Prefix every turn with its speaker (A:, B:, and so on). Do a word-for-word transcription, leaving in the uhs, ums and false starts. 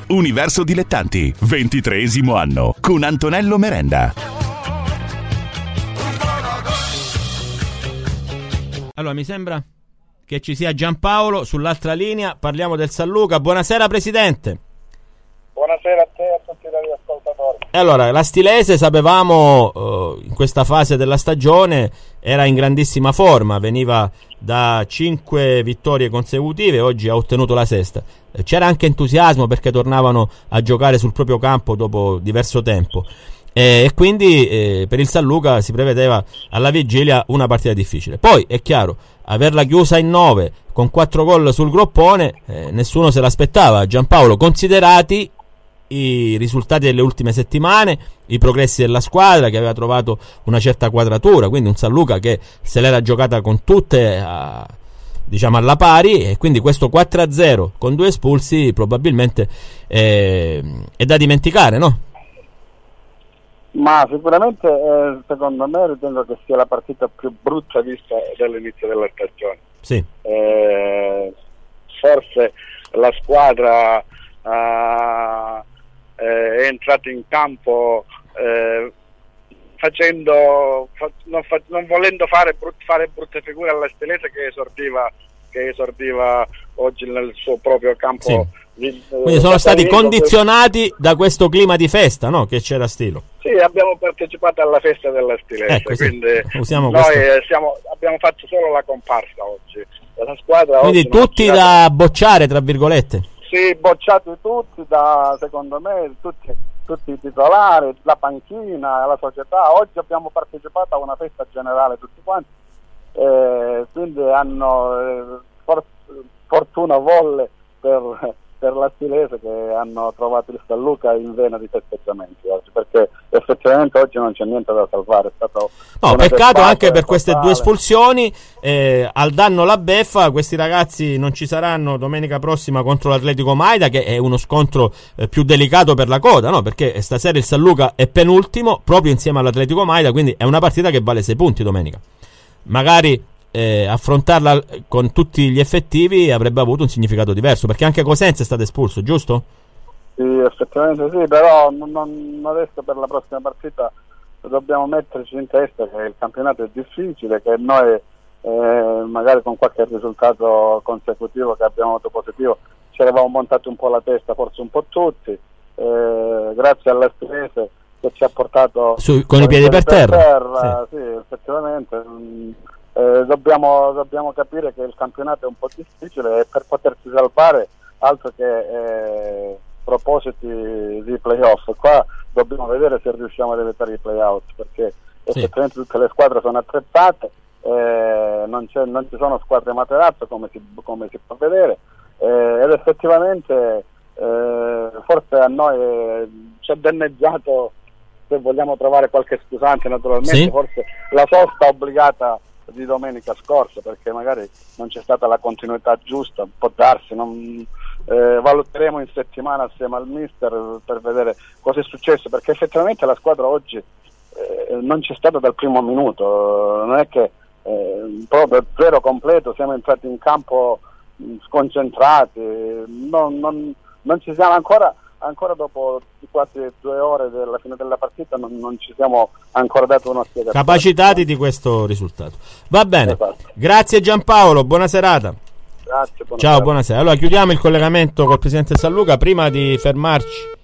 A: Universo Dilettanti, ventitreesimo anno, con Antonello Merenda.
B: Allora, mi sembra che ci sia Giampaolo sull'altra linea. Parliamo del San Luca. Buonasera Presidente.
C: Buonasera a te e a tutti i radioascoltatori.
B: E allora, la Stilese, sapevamo, eh, in questa fase della stagione era in grandissima forma, veniva da cinque vittorie consecutive, oggi ha ottenuto la sesta. Eh, c'era anche entusiasmo perché tornavano a giocare sul proprio campo dopo diverso tempo. E quindi eh, per il San Luca si prevedeva alla vigilia una partita difficile. Poi è chiaro, averla chiusa in nove con quattro gol sul groppone, eh, nessuno se l'aspettava. Giampaolo, considerati i risultati delle ultime settimane, i progressi della squadra che aveva trovato una certa quadratura, quindi un San Luca che se l'era giocata con tutte a, diciamo alla pari, e quindi questo quattro a zero con due espulsi probabilmente eh, è da dimenticare, no?
C: Ma sicuramente eh, secondo me ritengo che sia la partita più brutta vista dall'inizio della stagione.
B: Sì.
C: Eh, forse la squadra uh, eh, è entrata in campo eh, facendo fa, non, fa, non volendo fare, brut, fare brutte figure alla Stilese che esordiva, che esordiva oggi nel suo proprio campo.
B: Sì. Quindi sono stati condizionati da questo clima di festa, no? Che c'era a Stilo.
C: Sì, abbiamo partecipato alla festa della Stilese,
B: ecco, sì.
C: Quindi
B: Usiamo
C: noi
B: questo.
C: siamo, abbiamo fatto solo la comparsa oggi. La squadra
B: quindi
C: oggi
B: tutti da bocciare, tra virgolette.
C: Sì, bocciati tutti, da, secondo me, tutti, tutti i titolari, la panchina, la società. Oggi abbiamo partecipato a una festa generale tutti quanti, eh, quindi hanno eh, for, fortuna volle per... per la Stilese, che hanno trovato il San Luca in vena di festeggiamenti oggi, perché effettivamente oggi non c'è niente da salvare. È stato
B: no, peccato anche per queste totale. due espulsioni, eh, al danno la beffa. Questi ragazzi non ci saranno domenica prossima contro l'Atletico Maida, che è uno scontro eh, più delicato per la coda, no? Perché stasera il San Luca è penultimo proprio insieme all'Atletico Maida, quindi è una partita che vale sei punti domenica. Magari Eh, affrontarla con tutti gli effettivi avrebbe avuto un significato diverso, perché anche Cosenza è stato espulso, giusto?
C: Sì, effettivamente sì, però non, non, adesso per la prossima partita dobbiamo metterci in testa che il campionato è difficile, che noi eh, magari con qualche risultato consecutivo che abbiamo avuto positivo ci eravamo montati un po' la testa, forse un po' tutti, eh, grazie alla Stilese che ci ha portato
B: Su, con i piedi per terra,
C: terra sì. Sì, effettivamente mh, Eh, dobbiamo, dobbiamo capire che il campionato è un po' difficile e per potersi salvare altro che eh, propositi di playoff, qua dobbiamo vedere se riusciamo ad evitare i playout, perché sì. Effettivamente tutte le squadre sono attrezzate, eh, non, c'è, non ci sono squadre materasso come si, come si può vedere, eh, ed effettivamente eh, forse a noi eh, ci è danneggiato, se vogliamo trovare qualche scusante naturalmente, sì. Forse la sosta obbligata di domenica scorsa, perché magari non c'è stata la continuità giusta, può darsi, non, eh, valuteremo in settimana assieme al mister per vedere cosa è successo, perché effettivamente la squadra oggi eh, non c'è stata dal primo minuto, non è che eh, proprio zero completo, siamo entrati in campo mh, sconcentrati, non, non, non ci siamo ancora ancora dopo quasi due ore della fine della partita non, non ci siamo ancora dato una spiegazione.
B: Capacitati di questo risultato. Va bene,
C: esatto.
B: Grazie Giampaolo, buona serata.
C: Grazie, buona
B: ciao,
C: serata.
B: buonasera. Allora chiudiamo il collegamento col presidente San Luca. Prima di fermarci